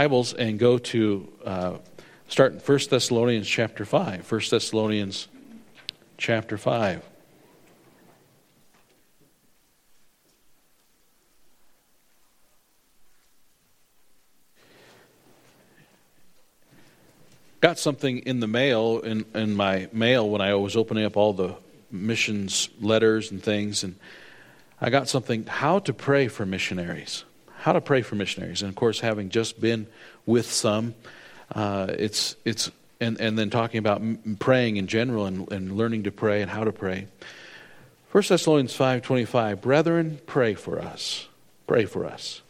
Bibles and go to start in 1 Thessalonians chapter 5. 1 Thessalonians chapter 5. Got something in the mail, in my mail when I was opening up all the missions letters and things, and I got something, how to pray for missionaries. How to pray for missionaries. And of course, having just been with some, it's and then talking about praying in general and learning to pray and how to pray. 1 Thessalonians 5:25, brethren, pray for us. Pray for us.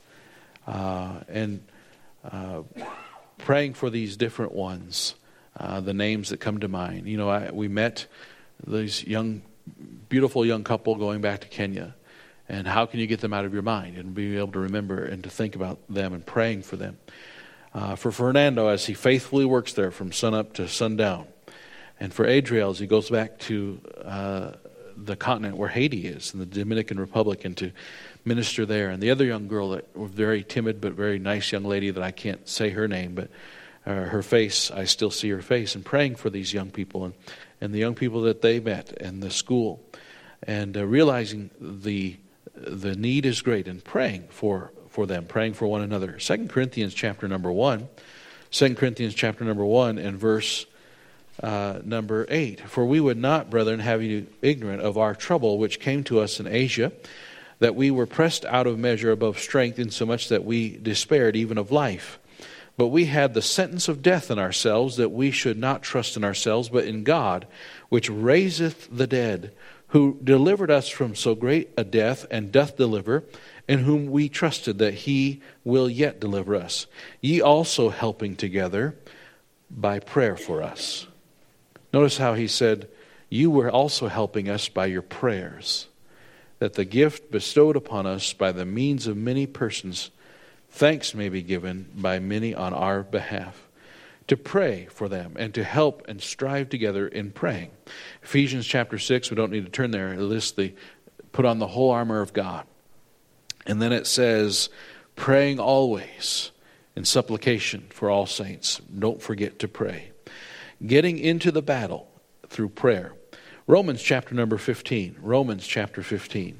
Praying for these different ones, the names that come to mind. You know, we met these beautiful young couple going back to Kenya. And how can you get them out of your mind and be able to remember and to think about them and praying for them? For Fernando, as he faithfully works there from sunup to sundown. And for Adriel, as he goes back to the continent where Haiti is, in the Dominican Republic, and to minister there. And the other young girl, that was very timid but very nice young lady that I can't say her name, but her face, I still see her face. And praying for these young people and the young people that they met and the school. And realizing the need is great, and praying for them, praying for one another. 2 Corinthians chapter number 1. 2 Corinthians chapter number 1 and verse number 8. For we would not, brethren, have you ignorant of our trouble which came to us in Asia, that we were pressed out of measure above strength, insomuch that we despaired even of life. But we had the sentence of death in ourselves, that we should not trust in ourselves, but in God, which raiseth the dead, who delivered us from so great a death, and doth deliver, in whom we trusted that he will yet deliver us. Ye also helping together by prayer for us. Notice how he said, you were also helping us by your prayers, that the gift bestowed upon us by the means of many persons, thanks may be given by many on our behalf. To pray for them and to help and strive together in praying. Ephesians chapter 6, we don't need to turn there. It lists put on the whole armor of God. And then it says, praying always in supplication for all saints. Don't forget to pray. Getting into the battle through prayer. Romans chapter number 15. Romans chapter 15.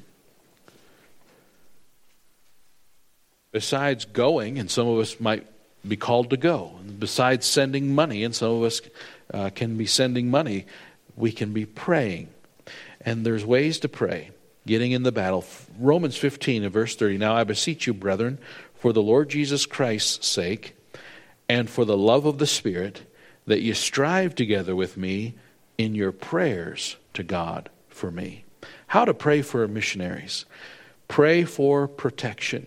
Besides going, and some of us might be called to go. Besides sending money, and some of us can be sending money, we can be praying. And there's ways to pray. Getting in the battle. Romans 15 and verse 30. Now I beseech you, brethren, for the Lord Jesus Christ's sake, and for the love of the Spirit, that you strive together with me in your prayers to God for me. How to pray for missionaries. Pray for protection.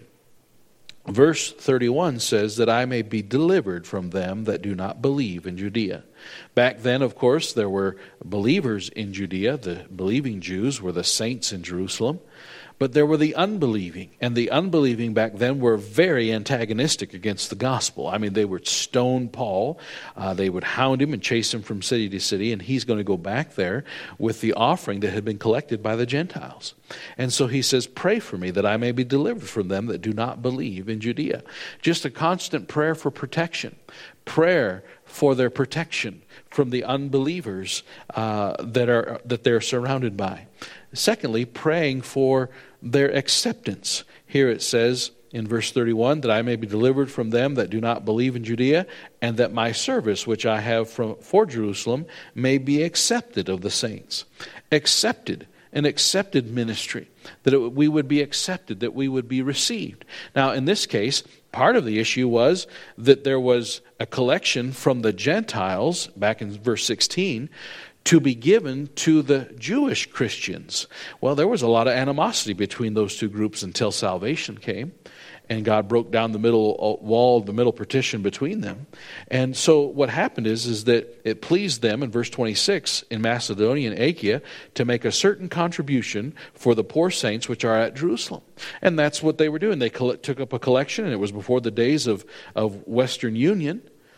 Verse 31 says that I may be delivered from them that do not believe in Judea. Back then, of course, there were believers in Judea. The believing Jews were the saints in Jerusalem. But there were the unbelieving. And the unbelieving back then were very antagonistic against the gospel. I mean, they would stone Paul. They would hound him and chase him from city to city. And he's going to go back there with the offering that had been collected by the Gentiles. And so he says, pray for me that I may be delivered from them that do not believe in Judea. Just a constant prayer for protection. Prayer for their protection from the unbelievers that they're surrounded by. Secondly, praying for their acceptance. Here it says in verse 31, that I may be delivered from them that do not believe in Judea, and that my service which I have for Jerusalem may be accepted of the saints. Accepted. An accepted ministry. That we would be accepted, that we would be received. Now, in this case, part of the issue was that there was a collection from the Gentiles, back in verse 16, to be given to the Jewish Christians. Well, there was a lot of animosity between those two groups until salvation came. And God broke down the middle wall, the middle partition between them. And so what happened is that it pleased them in verse 26 in Macedonia and Achaia to make a certain contribution for the poor saints which are at Jerusalem. And that's what they were doing. They took up a collection, and it was before the days of Western Union,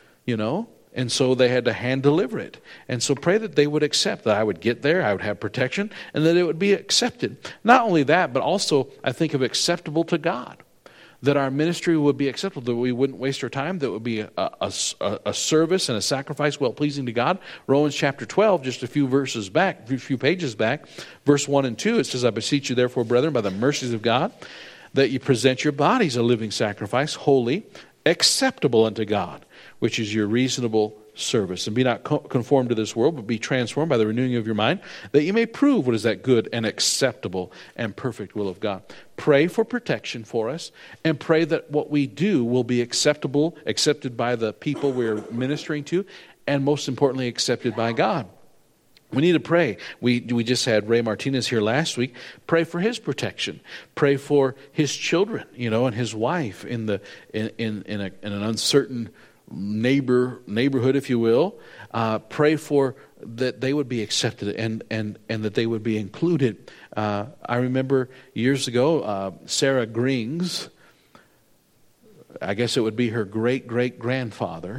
and so they had to hand deliver it. And so pray that they would accept, that I would get there, I would have protection, and that it would be accepted. Not only that, but also I think of acceptable to God. that our ministry would be acceptable, that we wouldn't waste our time, that it would be a service and a sacrifice well-pleasing to God. Romans chapter 12, just a few pages back, verse 1 and 2, it says, I beseech you therefore, brethren, by the mercies of God, that you present your bodies a living sacrifice, holy, acceptable unto God, which is your reasonable service. And be not conformed to this world, but be transformed by the renewing of your mind, that you may prove what is that good and acceptable and perfect will of God. Pray for protection for us, and pray that what we do will be accepted by the people we're ministering to, and most importantly, accepted by God. We need to pray. We just had Ray Martinez here last week. Pray for his protection. Pray for his children, and his wife in an uncertain neighborhood, if you will. Pray for that they would be accepted and that they would be included. I remember years ago, Sarah Grings, I guess it would be her great-great-grandfather,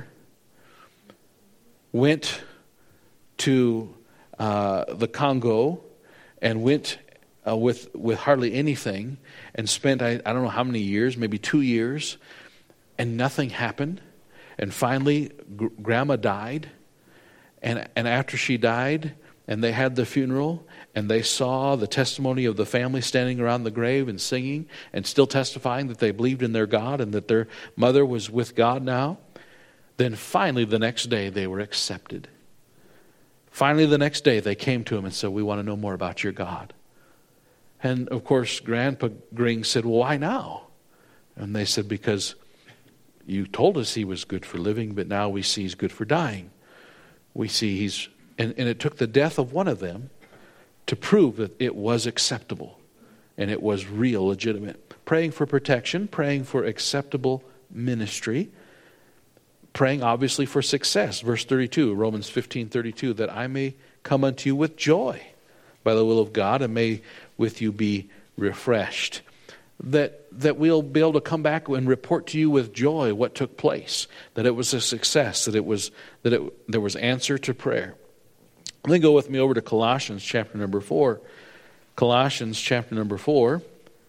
went to the Congo and went with hardly anything and spent, I don't know how many years, maybe 2 years, and nothing happened. And finally, Grandma died, and after she died, and they had the funeral, and they saw the testimony of the family standing around the grave and singing, and still testifying that they believed in their God and that their mother was with God now, then finally the next day they were accepted. Finally the next day they came to him and said, we want to know more about your God. And of course, Grandpa Gring said, well, why now? And they said, because you told us he was good for living, but now we see he's good for dying. We see he's... And it took the death of one of them to prove that it was acceptable and it was real, legitimate. Praying for protection, praying for acceptable ministry, praying obviously for success. Verse 32, Romans 15:32, that I may come unto you with joy by the will of God, and may with you be refreshed. That we'll be able to come back and report to you with joy what took place, that it was a success, there was answer to prayer. Then go with me over to Colossians chapter number 4. Colossians chapter number 4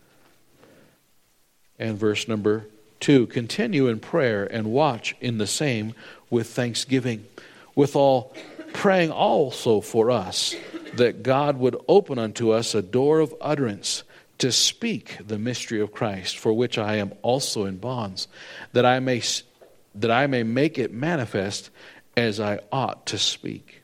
and verse number 2. Continue in prayer and watch in the same with thanksgiving, with all praying also for us, that God would open unto us a door of utterance to speak the mystery of Christ, for which I am also in bonds, that I may make it manifest as I ought to speak.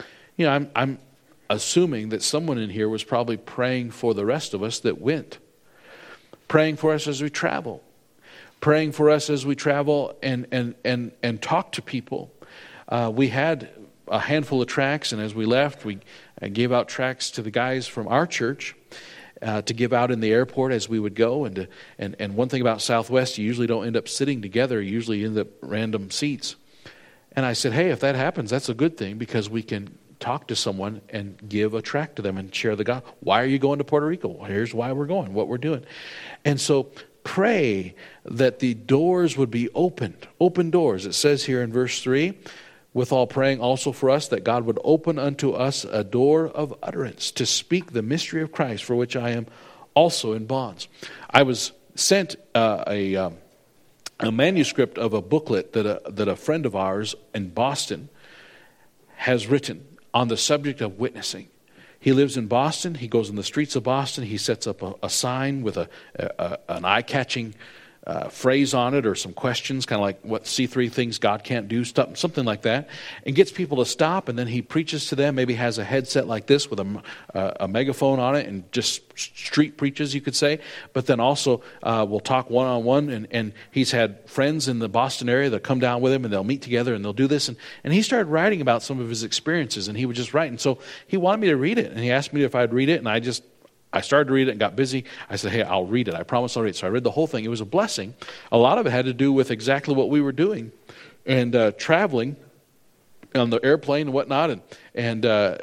I'm assuming that someone in here was probably praying for the rest of us that went, praying for us as we travel, praying for us as we travel and talk to people. We had a handful of tracts, and as we left, we gave out tracts to the guys from our church to give out in the airport as we would go. And one thing about Southwest, you usually don't end up sitting together. You usually end up random seats. And I said, hey, if that happens, that's a good thing, because we can talk to someone and give a tract to them and share the gospel. Why are you going to Puerto Rico? Well, here's why we're going, what we're doing. And so pray that the doors would be opened, open doors. It says here in verse 3, with all praying also for us, that God would open unto us a door of utterance to speak the mystery of Christ, for which I am also in bonds. I was sent a manuscript of a booklet that a friend of ours in Boston has written on the subject of witnessing. He lives in Boston. He goes in the streets of Boston. He sets up a sign with an eye-catching phrase on it, or some questions, kind of like what C3 things God can't do, something like that, and gets people to stop, and then he preaches to them, maybe has a headset like this with a megaphone on it, and just street preaches, you could say, but then also we'll talk one-on-one, and he's had friends in the Boston area that come down with him, and they'll meet together, and they'll do this, and he started writing about some of his experiences, and he would just write, and so he wanted me to read it, and he asked me if I'd read it, and I started to read it and got busy. I said, hey, I'll read it. I promise I'll read it. So I read the whole thing. It was a blessing. A lot of it had to do with exactly what we were doing and traveling on the airplane and whatnot. And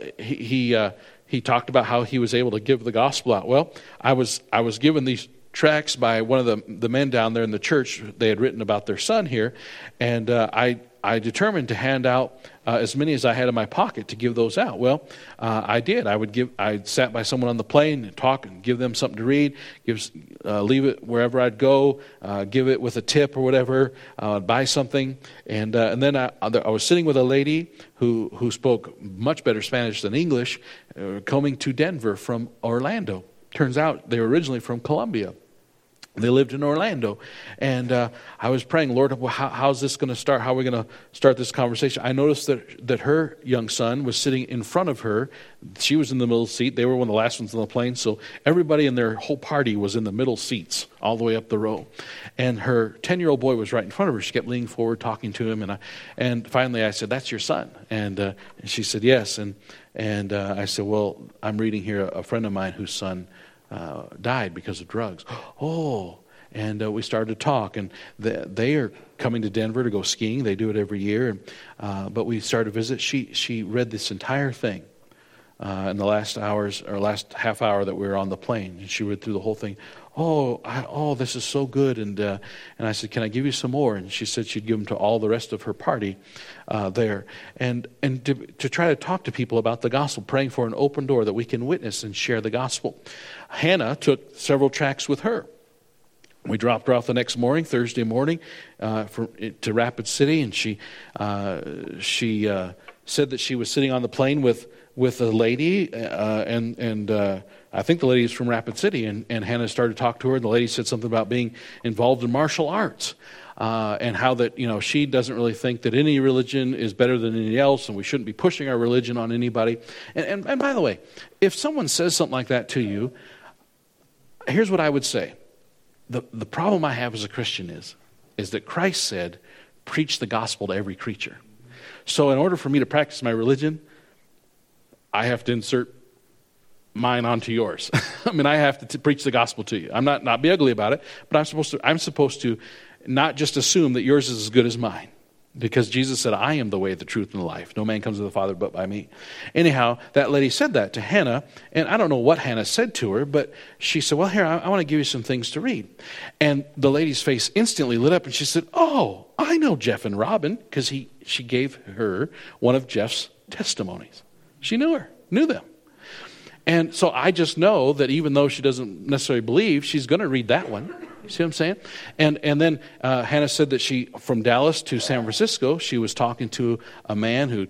he talked about how he was able to give the gospel out. Well, I was given these tracts by one of the men down there in the church. They had written about their son here. And I I determined to hand out as many as I had in my pocket to give those out. Well, I did. I sat by someone on the plane and talk and give them something to read, leave it wherever I'd go, give it with a tip or whatever, buy something. And then I was sitting with a lady who spoke much better Spanish than English, coming to Denver from Orlando. Turns out they were originally from Colombia. They lived in Orlando, and I was praying, Lord, how's this going to start? How are we going to start this conversation? I noticed that her young son was sitting in front of her. She was in the middle seat. They were one of the last ones on the plane, so everybody in their whole party was in the middle seats all the way up the row. And her 10-year-old boy was right in front of her. She kept leaning forward, talking to him, and finally I said, "That's your son?" And she said, "Yes." And I said, "Well, I'm reading here a friend of mine whose son died because of drugs." Oh, and we started to talk, and they are coming to Denver to go skiing. They do it every year, but we started to visit. She read this entire thing in the last half hour that we were on the plane, and she read through the whole thing. Oh, this is so good, and I said, "Can I give you some more?" And she said she'd give them to all the rest of her party there, and to try to talk to people about the gospel, praying for an open door that we can witness and share the gospel. Hannah took several tracts with her. We dropped her off the next morning, Thursday morning, to Rapid City, and she said that she was sitting on the plane with a lady, and I think the lady is from Rapid City, and Hannah started to talk to her, and the lady said something about being involved in martial arts, and how that, she doesn't really think that any religion is better than any else, and we shouldn't be pushing our religion on anybody. And by the way, if someone says something like that to you, here's what I would say. The problem I have as a Christian is that Christ said, preach the gospel to every creature. So in order for me to practice my religion, I have to insert mine onto yours. I mean, I have to preach the gospel to you. I'm not be ugly about it, but I'm supposed to not just assume that yours is as good as mine. Because Jesus said, "I am the way, the truth, and the life. No man comes to the Father but by me." Anyhow, that lady said that to Hannah, and I don't know what Hannah said to her, but she said, "Well, here, I want to give you some things to read." And the lady's face instantly lit up, and she said, "Oh, I know Jeff and Robin," because she gave her one of Jeff's testimonies. She knew them. And so I just know that even though she doesn't necessarily believe, she's going to read that one. You see what I'm saying? And then Hannah said that from Dallas to San Francisco, she was talking to a man who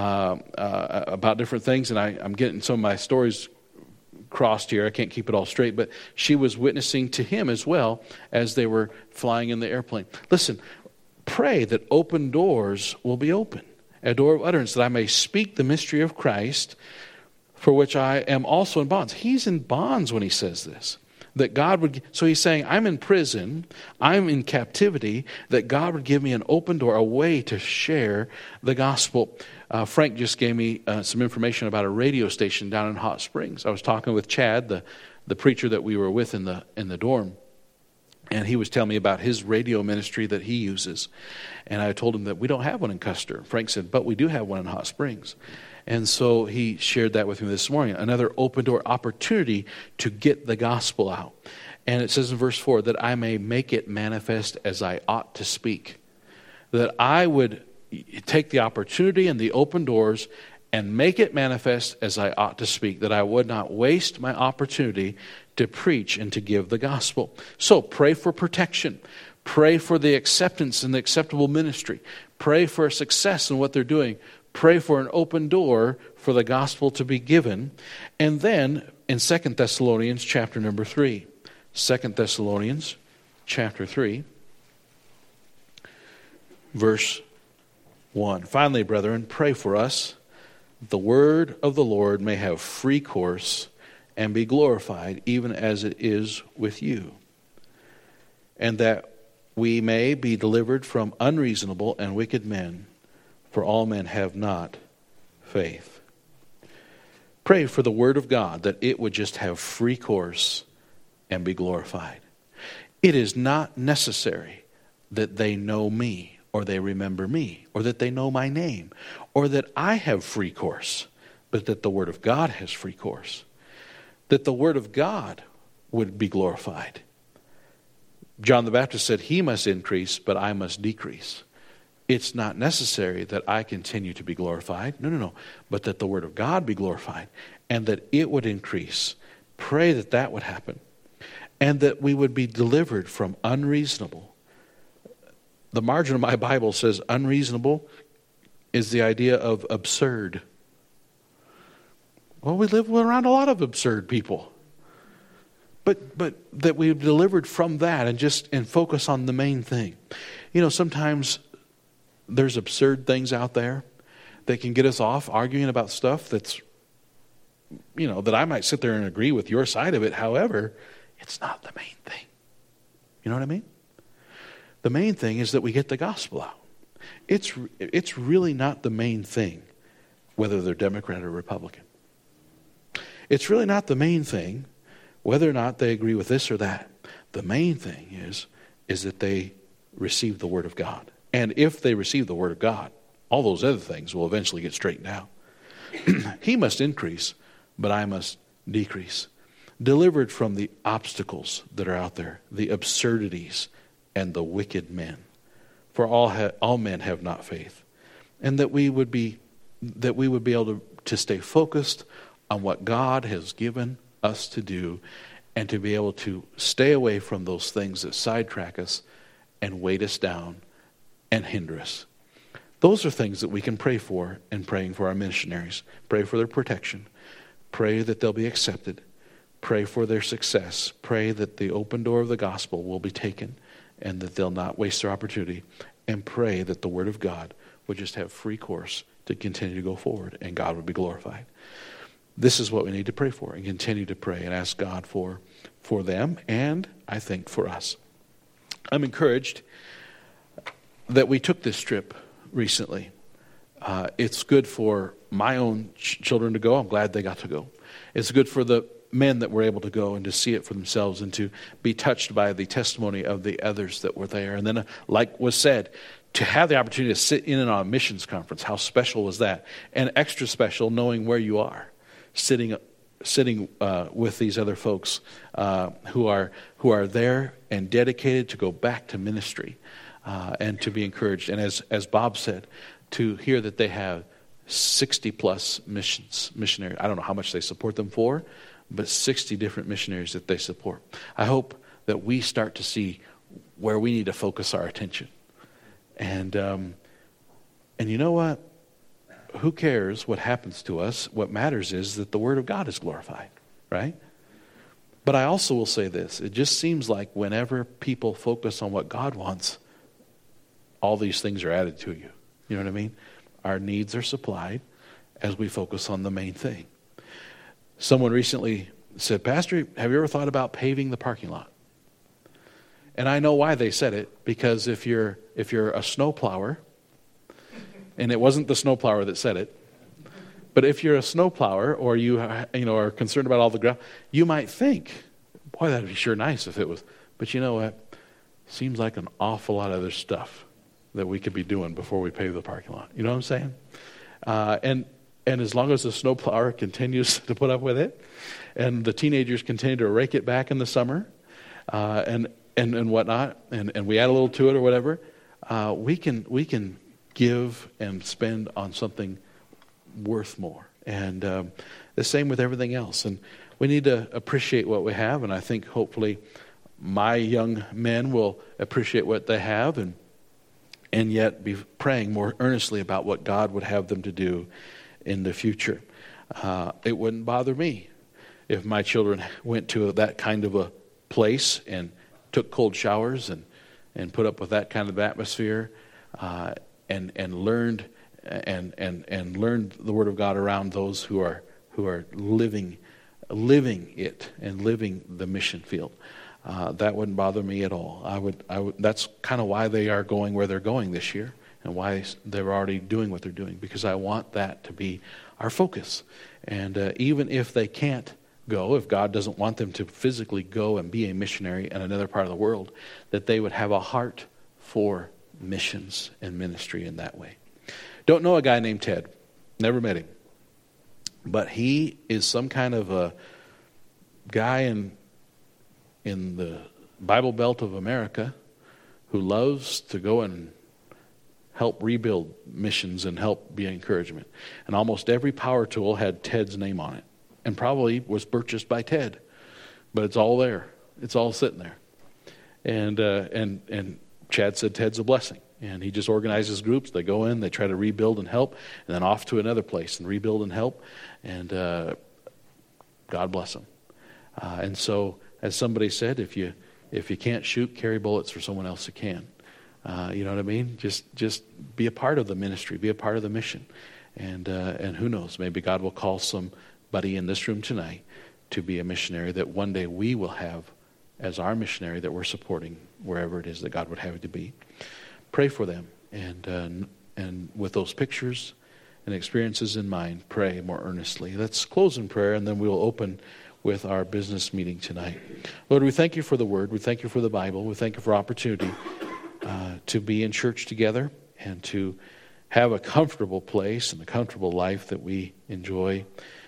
about different things, and I'm getting some of my stories crossed here. I can't keep it all straight, but she was witnessing to him as well as they were flying in the airplane. Listen, pray that open doors will be open, a door of utterance, that I may speak the mystery of Christ, for which I am also in bonds. He's in bonds when he says this. That God would, so he's saying, I'm in prison, I'm in captivity, that God would give me an open door, a way to share the gospel. Frank just gave me some information about a radio station down in Hot Springs. I was talking with Chad, the preacher that we were with in the dorm, and he was telling me about his radio ministry that he uses. And I told him that we don't have one in Custer. Frank said, but we do have one in Hot Springs. And so he shared that with me this morning, another open door opportunity to get the gospel out. And it says in verse 4, that I may make it manifest as I ought to speak. That I would take the opportunity and the open doors and make it manifest as I ought to speak. That I would not waste my opportunity to preach and to give the gospel. So pray for protection. Pray for the acceptance and the acceptable ministry. Pray for success in what they're doing. Pray for an open door for the gospel to be given. And then in 2 Thessalonians chapter number 3. 2 Thessalonians chapter 3, verse 1. Finally, brethren, pray for us, that the word of the Lord may have free course and be glorified, even as it is with you. And that we may be delivered from unreasonable and wicked men, for all men have not faith. Pray for the word of God, that it would just have free course and be glorified. It is not necessary that they know me, or they remember me, or that they know my name, or that I have free course, but that the word of God has free course. That the word of God would be glorified. John the Baptist said, he must increase, but I must decrease. it's not necessary that I continue to be glorified. No. But that the Word of God be glorified and that it would increase. Pray that that would happen. And that we would be delivered from unreasonable. The margin of my Bible says unreasonable is the idea of absurd. Well, we live around a lot of absurd people. But that we've delivered from that and focus on the main thing. You know, sometimes there's absurd things out there that can get us off arguing about stuff that's, you know, that I might sit there and agree with your side of it. However, it's not the main thing. You know what I mean? The main thing is that we get the gospel out. It's really not the main thing whether they're Democrat or Republican. It's really not the main thing whether or not they agree with this or that. The main thing is that they receive the Word of God. And if they receive the Word of God, all those other things will eventually get straightened out. He must increase, but I must decrease. Delivered from the obstacles that are out there, the absurdities and the wicked men. For all men have not faith. And that we would be able to stay focused on what God has given us to do, and to be able to stay away from those things that sidetrack us and weight us down and hinder us. Those are things that we can pray for in praying for our missionaries. Pray for their protection. Pray that they'll be accepted. Pray for their success. Pray that the open door of the gospel will be taken and that they'll not waste their opportunity. And pray that the Word of God would just have free course to continue to go forward and God would be glorified. This is what we need to pray for and continue to pray and ask God for them and I think for us. I'm encouraged that we took this trip recently. It's good for my own children to go. I'm glad they got to go. It's good for the men that were able to go and to see it for themselves and to be touched by the testimony of the others that were there. And then, like was said, to have the opportunity to sit in on a missions conference, how special was that? And extra special knowing where you are. Sitting with these other folks who are there and dedicated to go back to ministry and to be encouraged. And as Bob said, to hear that they have 60 plus missionaries. I don't know how much they support them for, but 60 different missionaries that they support. I hope that we start to see where we need to focus our attention. And you know what? Who cares what happens to us? What matters is that the Word of God is glorified, right? But I also will say this. It just seems like whenever people focus on what God wants, all these things are added to you. You know what I mean? Our needs are supplied as we focus on the main thing. Someone recently said, Pastor, have you ever thought about paving the parking lot? And I know why they said it, because if you're a snowplower, and it wasn't the snowplower that said it, but if you're a snowplower or you are concerned about all the ground, you might think, boy, that'd be sure nice if it was. But you know what? Seems like an awful lot of other stuff that we could be doing before we pave the parking lot. You know what I'm saying? And as long as the snowplower continues to put up with it, and the teenagers continue to rake it back in the summer, and whatnot, and we add a little to it or whatever, we can give and spend on something worth more. And the same with everything else. And we need to appreciate what we have, and I think hopefully my young men will appreciate what they have and yet be praying more earnestly about what God would have them to do in the future. It wouldn't bother me if my children went to that kind of a place and took cold showers and put up with that kind of atmosphere, and learned the Word of God around those who are living it and living the mission field. That wouldn't bother me at all. I would. That's kind of why they are going where they're going this year, and why they're already doing what they're doing, because I want that to be our focus. And even if they can't go, if God doesn't want them to physically go and be a missionary in another part of the world, that they would have a heart for missions and ministry in that way. Don't know a guy named Ted. Never met him. But he is some kind of a guy in the Bible Belt of America who loves to go and help rebuild missions and help be an encouragement. And almost every power tool had Ted's name on it, and probably was purchased by Ted. But it's all there. It's all sitting there. And Chad said Ted's a blessing. And he just organizes groups. They go in, they try to rebuild and help, and then off to another place and rebuild and help. And God bless them. And so, as somebody said, if you can't shoot, carry bullets for someone else who can. You know what I mean? Just be a part of the ministry, be a part of the mission. And who knows, maybe God will call somebody in this room tonight to be a missionary that one day we will have as our missionary that we're supporting wherever it is that God would have it to be. Pray for them, and with those pictures and experiences in mind, pray more earnestly. Let's close in prayer, and then we'll open with our business meeting tonight. Lord, we thank you for the Word. We thank you for the Bible. We thank you for opportunity to be in church together and to have a comfortable place and a comfortable life that we enjoy.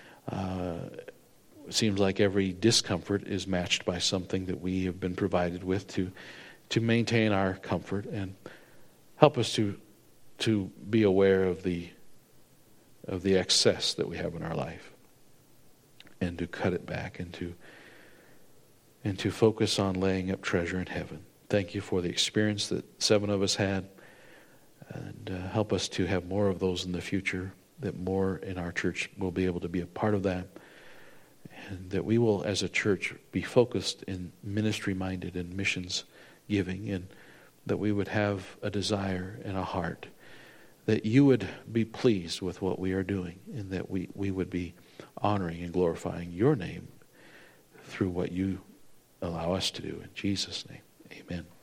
It seems like every discomfort is matched by something that we have been provided with to maintain our comfort, and help us to be aware of the excess that we have in our life, and to cut it back, and to focus on laying up treasure in heaven. Thank you for the experience that 7 of us had, and help us to have more of those in the future, that more in our church will be able to be a part of that, and that we will as a church be focused in ministry-minded and missions giving, and that we would have a desire and a heart that you would be pleased with what we are doing, and that we would be honoring and glorifying your name through what you allow us to do. In Jesus' name, amen.